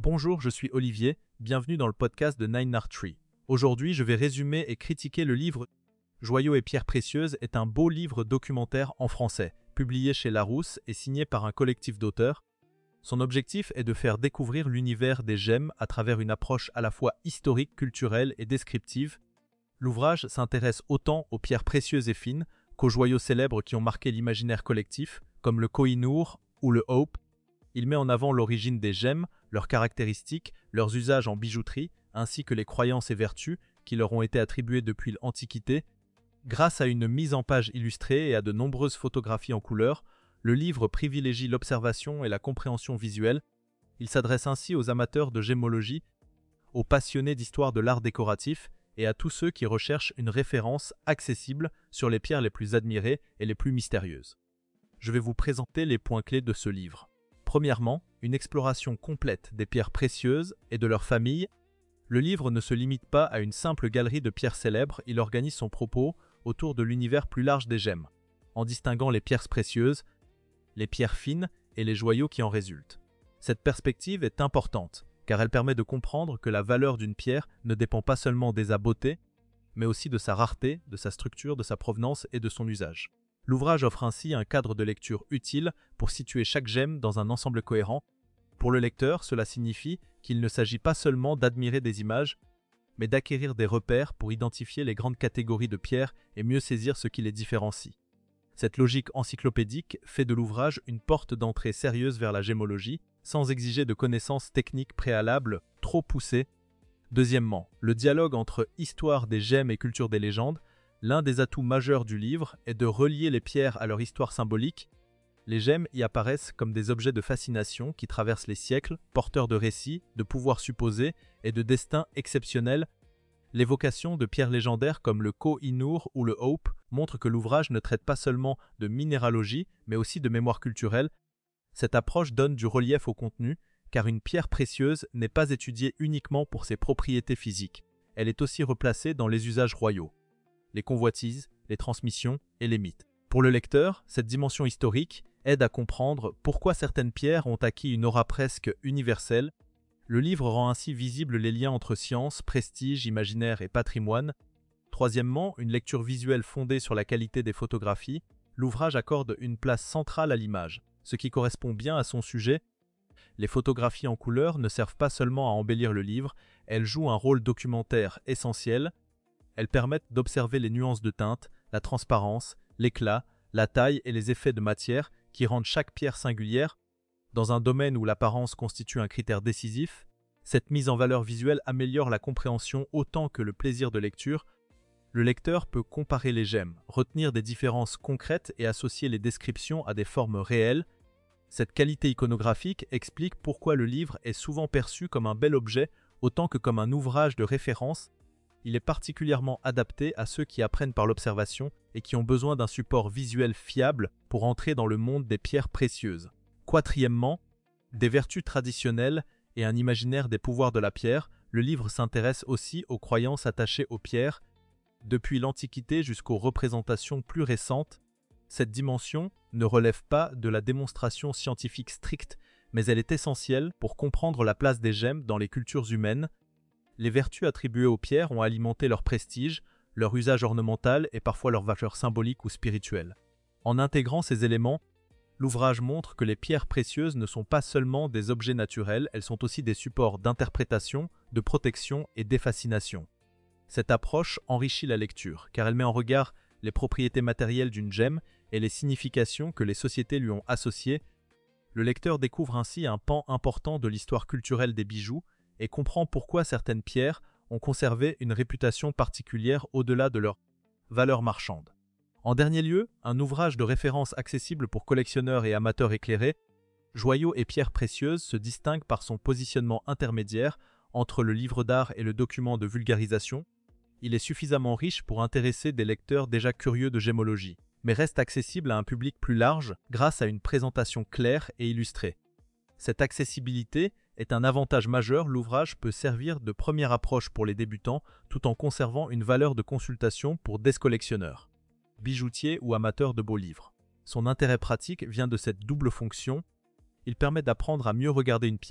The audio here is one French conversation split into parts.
Bonjour, je suis Olivier, bienvenue dans le podcast de Nine Art Tree. Aujourd'hui, je vais résumer et critiquer le livre Joyaux et pierres précieuses est un beau livre documentaire en français, publié chez Larousse et signé par un collectif d'auteurs. Son objectif est de faire découvrir l'univers des gemmes à travers une approche à la fois historique, culturelle et descriptive. L'ouvrage s'intéresse autant aux pierres précieuses et fines qu'aux joyaux célèbres qui ont marqué l'imaginaire collectif, comme le Koh-i-Noor ou le Hope. Il met en avant l'origine des gemmes, leurs caractéristiques, leurs usages en bijouterie, ainsi que les croyances et vertus qui leur ont été attribuées depuis l'Antiquité. Grâce à une mise en page illustrée et à de nombreuses photographies en couleur, le livre privilégie l'observation et la compréhension visuelle. Il s'adresse ainsi aux amateurs de gémologie, aux passionnés d'histoire de l'art décoratif et à tous ceux qui recherchent une référence accessible sur les pierres les plus admirées et les plus mystérieuses. Je vais vous présenter les points clés de ce livre. Premièrement, une exploration complète des pierres précieuses et de leurs familles. Le livre ne se limite pas à une simple galerie de pierres célèbres, il organise son propos autour de l'univers plus large des gemmes, en distinguant les pierres précieuses, les pierres fines et les joyaux qui en résultent. Cette perspective est importante, car elle permet de comprendre que la valeur d'une pierre ne dépend pas seulement de sa beauté, mais aussi de sa rareté, de sa structure, de sa provenance et de son usage. L'ouvrage offre ainsi un cadre de lecture utile pour situer chaque gemme dans un ensemble cohérent. Pour le lecteur, cela signifie qu'il ne s'agit pas seulement d'admirer des images, mais d'acquérir des repères pour identifier les grandes catégories de pierres et mieux saisir ce qui les différencie. Cette logique encyclopédique fait de l'ouvrage une porte d'entrée sérieuse vers la gémologie, sans exiger de connaissances techniques préalables trop poussées. Deuxièmement, le dialogue entre histoire des gemmes et culture des légendes. L'un des atouts majeurs du livre est de relier les pierres à leur histoire symbolique. Les gemmes y apparaissent comme des objets de fascination qui traversent les siècles, porteurs de récits, de pouvoirs supposés et de destins exceptionnels. L'évocation de pierres légendaires comme le Koh-i-Noor ou le Hope montre que l'ouvrage ne traite pas seulement de minéralogie, mais aussi de mémoire culturelle. Cette approche donne du relief au contenu, car une pierre précieuse n'est pas étudiée uniquement pour ses propriétés physiques. Elle est aussi replacée dans les usages royaux, les convoitises, les transmissions et les mythes. Pour le lecteur, cette dimension historique aide à comprendre pourquoi certaines pierres ont acquis une aura presque universelle. Le livre rend ainsi visibles les liens entre science, prestige, imaginaire et patrimoine. Troisièmement, une lecture visuelle fondée sur la qualité des photographies. L'ouvrage accorde une place centrale à l'image, ce qui correspond bien à son sujet. Les photographies en couleur ne servent pas seulement à embellir le livre, elles jouent un rôle documentaire essentiel. Elles permettent d'observer les nuances de teinte, la transparence, l'éclat, la taille et les effets de matière qui rendent chaque pierre singulière. Dans un domaine où l'apparence constitue un critère décisif, cette mise en valeur visuelle améliore la compréhension autant que le plaisir de lecture. Le lecteur peut comparer les gemmes, retenir des différences concrètes et associer les descriptions à des formes réelles. Cette qualité iconographique explique pourquoi le livre est souvent perçu comme un bel objet autant que comme un ouvrage de référence. Il est particulièrement adapté à ceux qui apprennent par l'observation et qui ont besoin d'un support visuel fiable pour entrer dans le monde des pierres précieuses. Quatrièmement, des vertus traditionnelles et un imaginaire des pouvoirs de la pierre, le livre s'intéresse aussi aux croyances attachées aux pierres. Depuis l'Antiquité jusqu'aux représentations plus récentes, cette dimension ne relève pas de la démonstration scientifique stricte, mais elle est essentielle pour comprendre la place des gemmes dans les cultures humaines. Les vertus attribuées aux pierres ont alimenté leur prestige, leur usage ornemental et parfois leur valeur symbolique ou spirituelle. En intégrant ces éléments, l'ouvrage montre que les pierres précieuses ne sont pas seulement des objets naturels, elles sont aussi des supports d'interprétation, de protection et d'effascination. Cette approche enrichit la lecture, car elle met en regard les propriétés matérielles d'une gemme et les significations que les sociétés lui ont associées. Le lecteur découvre ainsi un pan important de l'histoire culturelle des bijoux, et comprend pourquoi certaines pierres ont conservé une réputation particulière au-delà de leur valeur marchande. En dernier lieu, un ouvrage de référence accessible pour collectionneurs et amateurs éclairés, Joyaux et pierres précieuses se distingue par son positionnement intermédiaire entre le livre d'art et le document de vulgarisation. Il est suffisamment riche pour intéresser des lecteurs déjà curieux de gémologie, mais reste accessible à un public plus large grâce à une présentation claire et illustrée. Cette accessibilité est un avantage majeur, l'ouvrage peut servir de première approche pour les débutants tout en conservant une valeur de consultation pour des collectionneurs, bijoutiers ou amateurs de beaux livres. Son intérêt pratique vient de cette double fonction. Il permet d'apprendre à mieux regarder une pierre,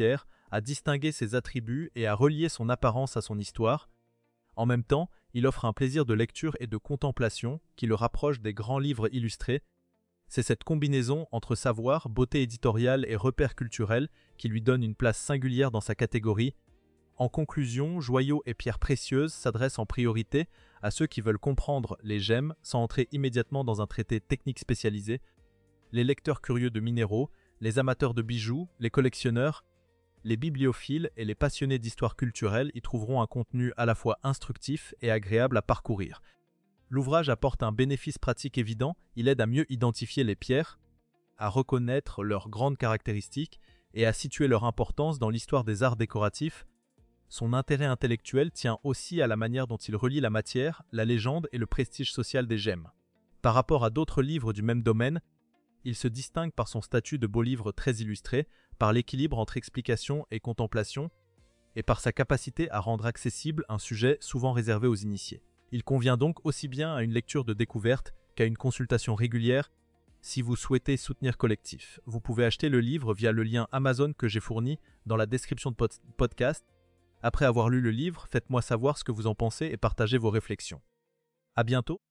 à distinguer ses attributs et à relier son apparence à son histoire. En même temps, il offre un plaisir de lecture et de contemplation qui le rapproche des grands livres illustrés. C'est cette combinaison entre savoir, beauté éditoriale et repères culturels qui lui donne une place singulière dans sa catégorie. En conclusion, Joyaux et pierres précieuses s'adresse en priorité à ceux qui veulent comprendre les gemmes sans entrer immédiatement dans un traité technique spécialisé, les lecteurs curieux de minéraux, les amateurs de bijoux, les collectionneurs, les bibliophiles et les passionnés d'histoire culturelle y trouveront un contenu à la fois instructif et agréable à parcourir. L'ouvrage apporte un bénéfice pratique évident, il aide à mieux identifier les pierres, à reconnaître leurs grandes caractéristiques et à situer leur importance dans l'histoire des arts décoratifs. Son intérêt intellectuel tient aussi à la manière dont il relie la matière, la légende et le prestige social des gemmes. Par rapport à d'autres livres du même domaine, il se distingue par son statut de beau livre très illustré, par l'équilibre entre explication et contemplation, et par sa capacité à rendre accessible un sujet souvent réservé aux initiés. Il convient donc aussi bien à une lecture de découverte qu'à une consultation régulière. Si vous souhaitez soutenir Collectif, vous pouvez acheter le livre via le lien Amazon que j'ai fourni dans la description de podcast. Après avoir lu le livre, faites-moi savoir ce que vous en pensez et partagez vos réflexions. À bientôt!